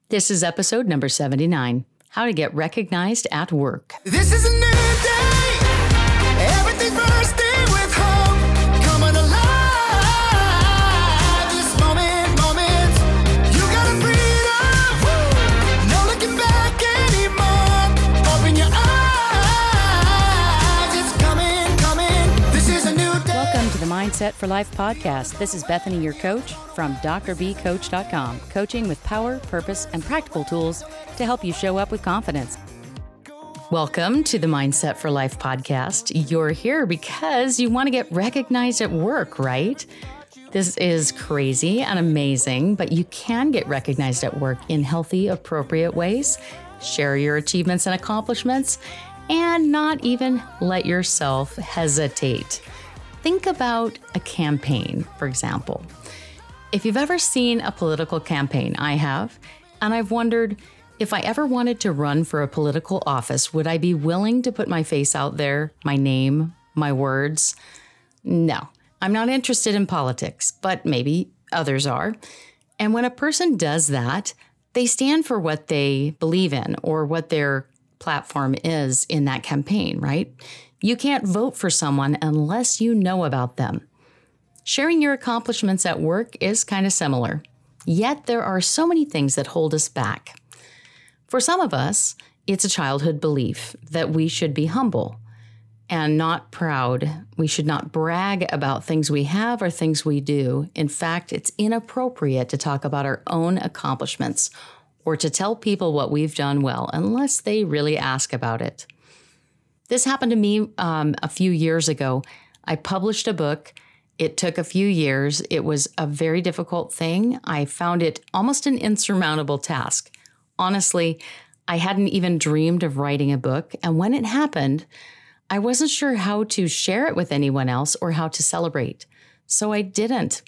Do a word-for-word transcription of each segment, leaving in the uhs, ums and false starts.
This is episode number seventy-nine, How to Get Recognized at Work. This is a new day. Everything bursting with hope. Coming alive. This moment, moment. You got a freedom. Woo. No looking back anymore. Open your eyes. It's coming, coming. This is a new day. Welcome to the Mindset for Life podcast. This is Bethany, your coach from D R B coach dot com, coaching with power, purpose, and practical tools to help you show up with confidence. Welcome to the Mindset for Life podcast. You're here because you want to get recognized at work, right? This is crazy and amazing, but you can get recognized at work in healthy, appropriate ways. Share your achievements and accomplishments, and not even let yourself hesitate. Think about a campaign, for example. If you've ever seen a political campaign, I have, and I've wondered, if I ever wanted to run for a political office, would I be willing to put my face out there, my name, my words? No, I'm not interested in politics, but maybe others are. And when a person does that, they stand for what they believe in or what their platform is in that campaign, right? You can't vote for someone unless you know about them. Sharing your accomplishments at work is kind of similar, yet there are so many things that hold us back. For some of us, it's a childhood belief that we should be humble and not proud. We should not brag about things we have or things we do. In fact, it's inappropriate to talk about our own accomplishments or to tell people what we've done well unless they really ask about it. This happened to me um, a few years ago. I published a book. It took a few years. It was a very difficult thing. I found it almost an insurmountable task. Honestly, I hadn't even dreamed of writing a book. And when it happened, I wasn't sure how to share it with anyone else or how to celebrate. So I didn't.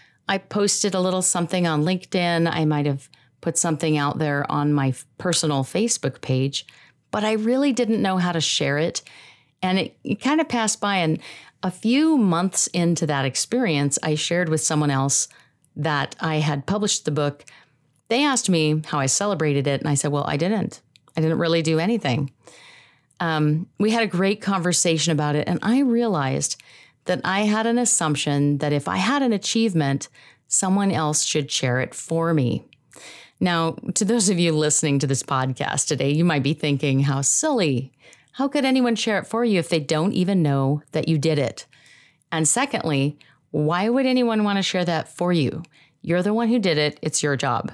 I posted a little something on LinkedIn. I might have put something out there on my personal Facebook page, but I really didn't know how to share it. And it, it kind of passed by. And a few months into that experience, I shared with someone else that I had published the book. They asked me how I celebrated it, and I said, well, I didn't. I didn't really do anything. Um, we had a great conversation about it, and I realized that I had an assumption that if I had an achievement, someone else should share it for me. Now, to those of you listening to this podcast today, you might be thinking, how silly. How could anyone share it for you if they don't even know that you did it? And secondly, why would anyone want to share that for you? You're the one who did it. It's your job.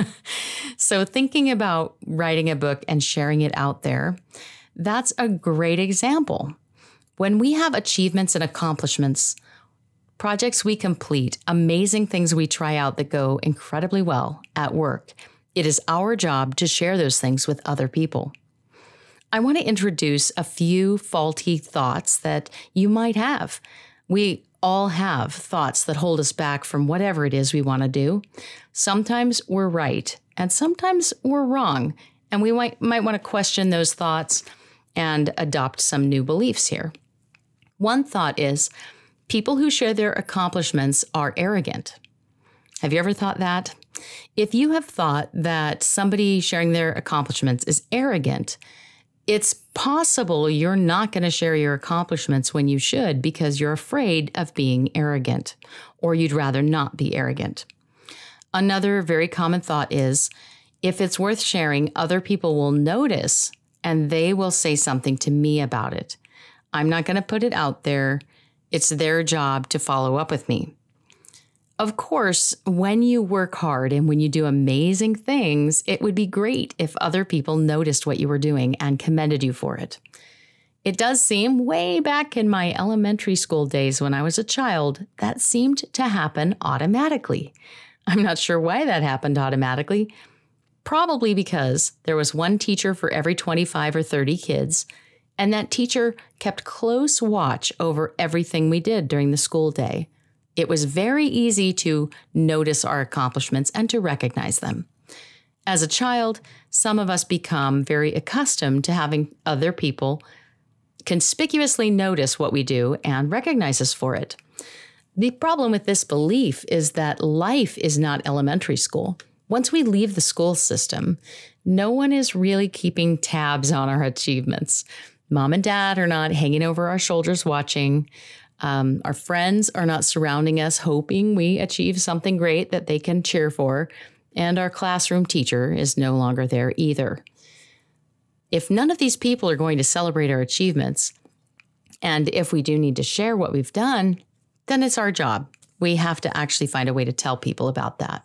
So thinking about writing a book and sharing it out there, that's a great example. When we have achievements and accomplishments, projects we complete, amazing things we try out that go incredibly well at work, it is our job to share those things with other people. I want to introduce a few faulty thoughts that you might have. We all have thoughts that hold us back from whatever it is we want to do. Sometimes we're right, and sometimes we're wrong, and we might, might want to question those thoughts and adopt some new beliefs here. One thought is, people who share their accomplishments are arrogant. Have you ever thought that? If you have thought that somebody sharing their accomplishments is arrogant, it's possible you're not going to share your accomplishments when you should because you're afraid of being arrogant, or you'd rather not be arrogant. Another very common thought is, if it's worth sharing, other people will notice and they will say something to me about it. I'm not going to put it out there. It's their job to follow up with me. Of course, when you work hard and when you do amazing things, it would be great if other people noticed what you were doing and commended you for it. It does seem way back in my elementary school days when I was a child, that seemed to happen automatically. I'm not sure why that happened automatically. Probably because there was one teacher for every twenty-five or thirty kids, and that teacher kept close watch over everything we did during the school day. It was very easy to notice our accomplishments and to recognize them. As a child, some of us become very accustomed to having other people conspicuously notice what we do and recognize us for it. The problem with this belief is that life is not elementary school. Once we leave the school system, no one is really keeping tabs on our achievements. Mom and dad are not hanging over our shoulders watching. Um, our friends are not surrounding us hoping we achieve something great that they can cheer for. And our classroom teacher is no longer there either. If none of these people are going to celebrate our achievements, and if we do need to share what we've done, then it's our job. We have to actually find a way to tell people about that.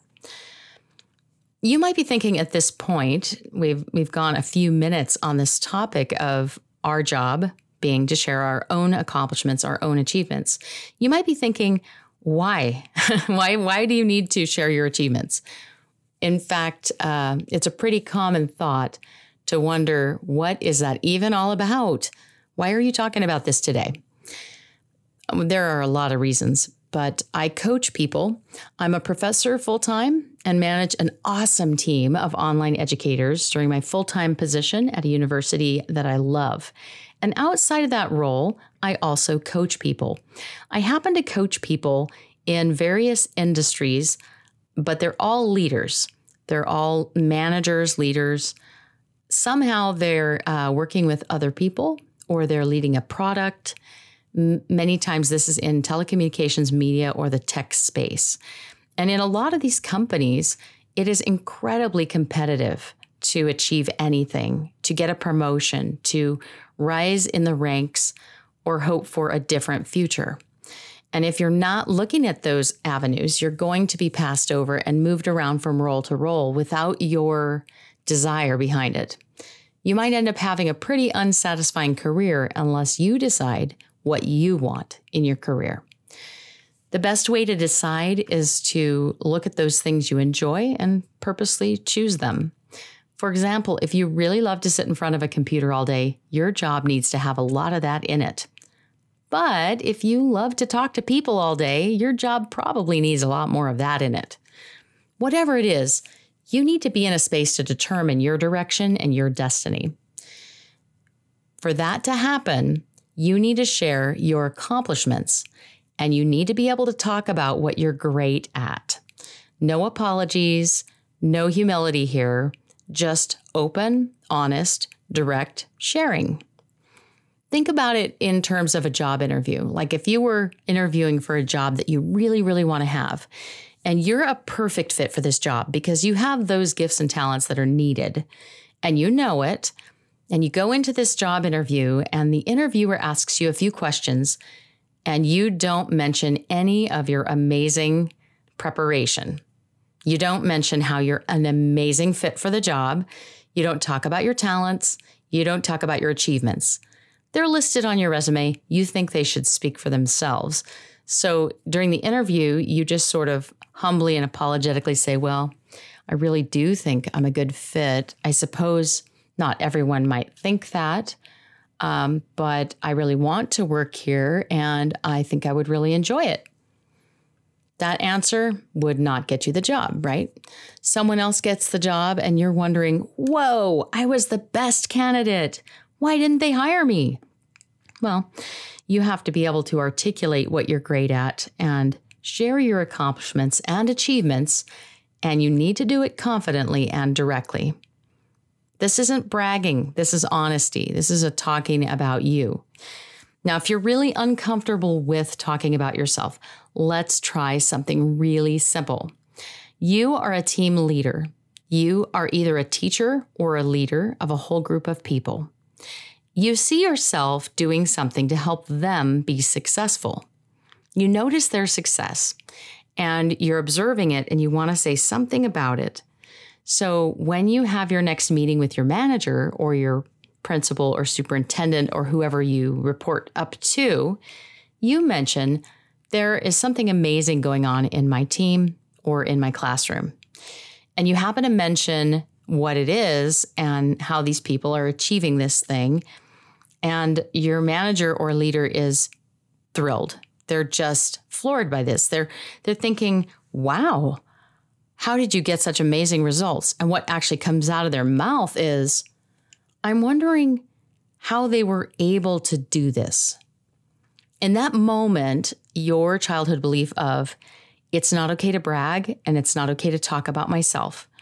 You might be thinking at this point, we've we've gone a few minutes on this topic of our job being to share our own accomplishments, our own achievements. You might be thinking, why? why, why do you need to share your achievements? In fact, uh, it's a pretty common thought to wonder, what is that even all about? Why are you talking about this today? There are a lot of reasons, but I coach people. I'm a professor full-time and manage an awesome team of online educators during my full-time position at a university that I love. And outside of that role, I also coach people. I happen to coach people in various industries, but they're all leaders. They're all managers, leaders. Somehow they're uh, working with other people, or they're leading a product. M- many times this is in telecommunications, media, or the tech space. And in a lot of these companies, it is incredibly competitive to achieve anything, to get a promotion, to rise in the ranks, or hope for a different future. And if you're not looking at those avenues, you're going to be passed over and moved around from role to role without your desire behind it. You might end up having a pretty unsatisfying career unless you decide what you want in your career. The best way to decide is to look at those things you enjoy and purposely choose them. For example, if you really love to sit in front of a computer all day, your job needs to have a lot of that in it. But if you love to talk to people all day, your job probably needs a lot more of that in it. Whatever it is, you need to be in a space to determine your direction and your destiny. For that to happen, you need to share your accomplishments, and you need to be able to talk about what you're great at. No apologies, no humility here, just open, honest, direct sharing. Think about it in terms of a job interview. Like if you were interviewing for a job that you really, really want to have, and you're a perfect fit for this job because you have those gifts and talents that are needed, and you know it, and you go into this job interview and the interviewer asks you a few questions and you don't mention any of your amazing preparation. You don't mention how you're an amazing fit for the job. You don't talk about your talents. You don't talk about your achievements. They're listed on your resume. You think they should speak for themselves. So during the interview, you just sort of humbly and apologetically say, well, I really do think I'm a good fit. I suppose not everyone might think that, um, but I really want to work here and I think I would really enjoy it. That answer would not get you the job, right? Someone else gets the job and you're wondering, whoa, I was the best candidate. Why didn't they hire me? Well, you have to be able to articulate what you're great at and share your accomplishments and achievements, and you need to do it confidently and directly. This isn't bragging. This is honesty. This is a talking about you. Now, if you're really uncomfortable with talking about yourself, let's try something really simple. You are a team leader. You are either a teacher or a leader of a whole group of people. You see yourself doing something to help them be successful. You notice their success and you're observing it and you want to say something about it. So when you have your next meeting with your manager or your principal or superintendent or whoever you report up to, you mention there is something amazing going on in my team or in my classroom. And you happen to mention what it is and how these people are achieving this thing. And your manager or leader is thrilled. They're just floored by this. They're they're thinking, wow, how did you get such amazing results? And what actually comes out of their mouth is, I'm wondering how they were able to do this. In that moment, your childhood belief of, it's not okay to brag and it's not okay to talk about myself,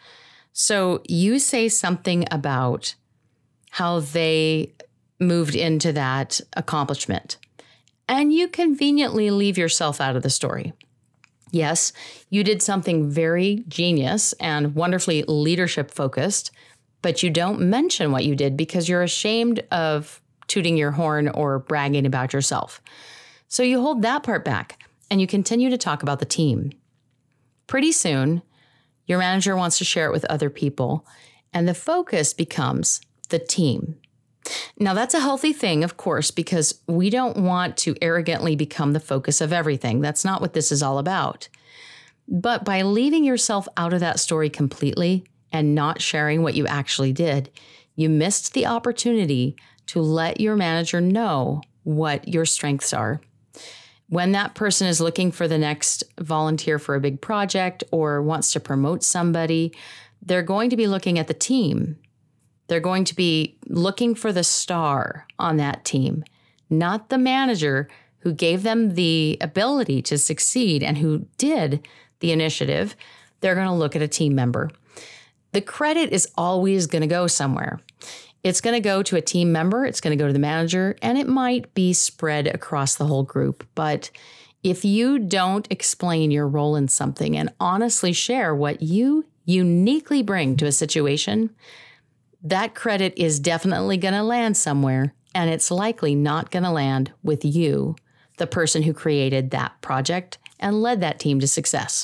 So you say something about how they moved into that accomplishment, and you conveniently leave yourself out of the story. Yes, you did something very genius and wonderfully leadership focused, but you don't mention what you did because you're ashamed of tooting your horn or bragging about yourself. So you hold that part back and you continue to talk about the team. Pretty soon, your manager wants to share it with other people, and the focus becomes the team. Now, that's a healthy thing, of course, because we don't want to arrogantly become the focus of everything. That's not what this is all about. But by leaving yourself out of that story completely and not sharing what you actually did, you missed the opportunity to let your manager know what your strengths are. When that person is looking for the next volunteer for a big project or wants to promote somebody, they're going to be looking at the team. They're going to be looking for the star on that team, not the manager who gave them the ability to succeed and who did the initiative. They're going to look at a team member. The credit is always going to go somewhere. It's going to go to a team member, it's going to go to the manager, and it might be spread across the whole group. But if you don't explain your role in something and honestly share what you uniquely bring to a situation, that credit is definitely going to land somewhere, and it's likely not going to land with you, the person who created that project and led that team to success.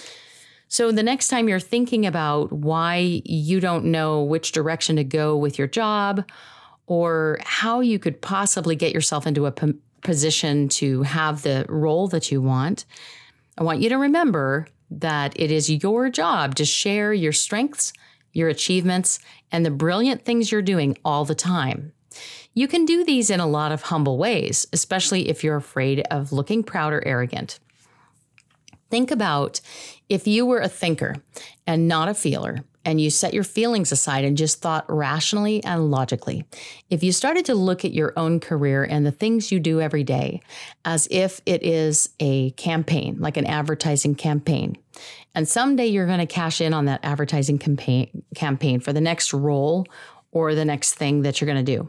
So the next time you're thinking about why you don't know which direction to go with your job or how you could possibly get yourself into a p- position to have the role that you want, I want you to remember that it is your job to share your strengths, your achievements, and the brilliant things you're doing all the time. You can do these in a lot of humble ways, especially if you're afraid of looking proud or arrogant. Think about if you were a thinker and not a feeler, and you set your feelings aside and just thought rationally and logically. If you started to look at your own career and the things you do every day as if it is a campaign, like an advertising campaign, and someday you're going to cash in on that advertising campaign campaign for the next role or the next thing that you're going to do,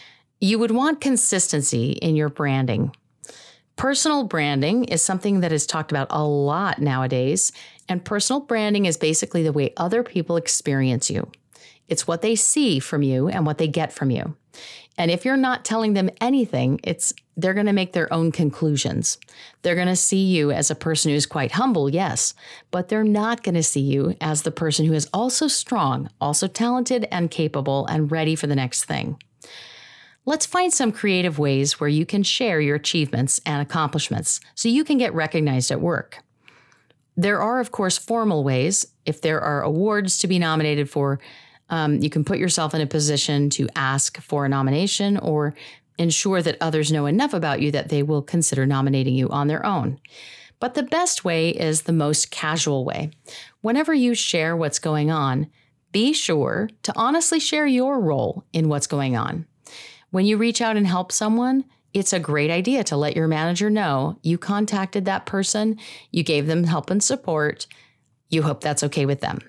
you would want consistency in your branding. Personal branding is something that is talked about a lot nowadays, and personal branding is basically the way other people experience you. It's what they see from you and what they get from you. And if you're not telling them anything, it's they're going to make their own conclusions. They're going to see you as a person who's quite humble, yes, but they're not going to see you as the person who is also strong, also talented and capable and ready for the next thing. Let's find some creative ways where you can share your achievements and accomplishments so you can get recognized at work. There are, of course, formal ways. If there are awards to be nominated for, um, you can put yourself in a position to ask for a nomination or ensure that others know enough about you that they will consider nominating you on their own. But the best way is the most casual way. Whenever you share what's going on, be sure to honestly share your role in what's going on. When you reach out and help someone, it's a great idea to let your manager know you contacted that person, you gave them help and support, you hope that's okay with them.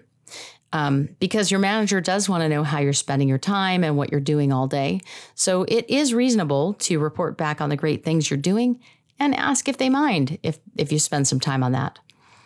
Um, because your manager does want to know how you're spending your time and what you're doing all day. So it is reasonable to report back on the great things you're doing and ask if they mind if, if you spend some time on that.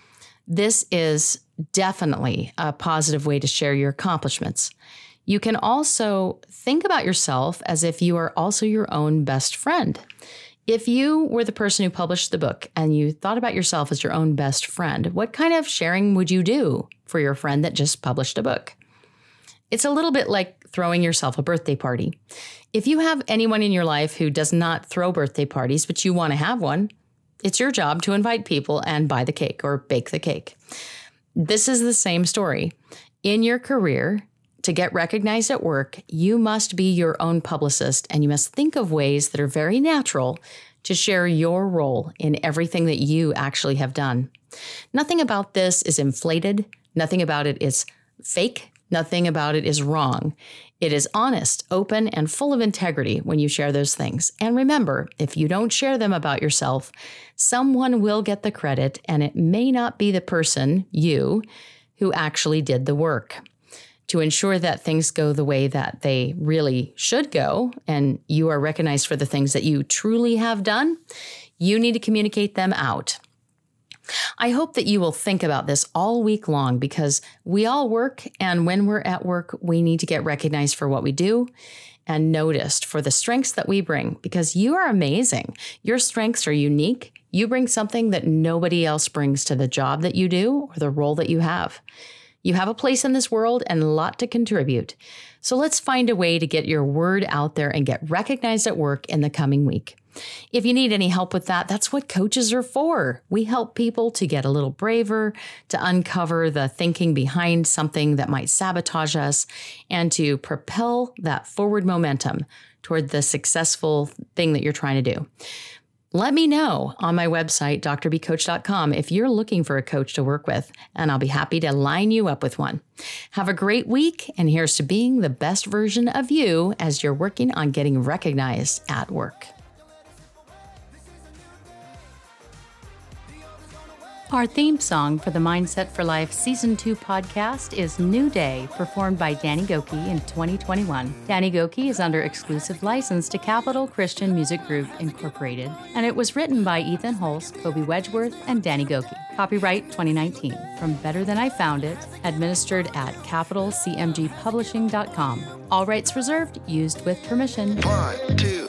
This is definitely a positive way to share your accomplishments. You can also think about yourself as if you are also your own best friend. If you were the person who published the book and you thought about yourself as your own best friend, what kind of sharing would you do for your friend that just published a book? It's a little bit like throwing yourself a birthday party. If you have anyone in your life who does not throw birthday parties, but you want to have one, it's your job to invite people and buy the cake or bake the cake. This is the same story. In your career, to get recognized at work, you must be your own publicist, and you must think of ways that are very natural to share your role in everything that you actually have done. Nothing about this is inflated. Nothing about it is fake. Nothing about it is wrong. It is honest, open, and full of integrity when you share those things. And remember, if you don't share them about yourself, someone will get the credit, and it may not be the person, you, who actually did the work. To ensure that things go the way that they really should go, and you are recognized for the things that you truly have done, you need to communicate them out. I hope that you will think about this all week long, because we all work, and when we're at work, we need to get recognized for what we do and noticed for the strengths that we bring, because you are amazing. Your strengths are unique. You bring something that nobody else brings to the job that you do or the role that you have. You have a place in this world and a lot to contribute. So let's find a way to get your word out there and get recognized at work in the coming week. If you need any help with that, that's what coaches are for. We help people to get a little braver, to uncover the thinking behind something that might sabotage us, and to propel that forward momentum toward the successful thing that you're trying to do. Let me know on my website, D R B coach dot com, if you're looking for a coach to work with, and I'll be happy to line you up with one. Have a great week, and here's to being the best version of you as you're working on getting recognized at work. Our theme song for the Mindset for Life Season two podcast is New Day, performed by Danny Gokey in twenty twenty-one. Danny Gokey is under exclusive license to Capital Christian Music Group, Incorporated, and it was written by Ethan Hulse, Kobe Wedgeworth, and Danny Gokey. Copyright twenty nineteen. From Better Than I Found It, administered at capital c m g publishing dot com. All rights reserved, used with permission. One, two.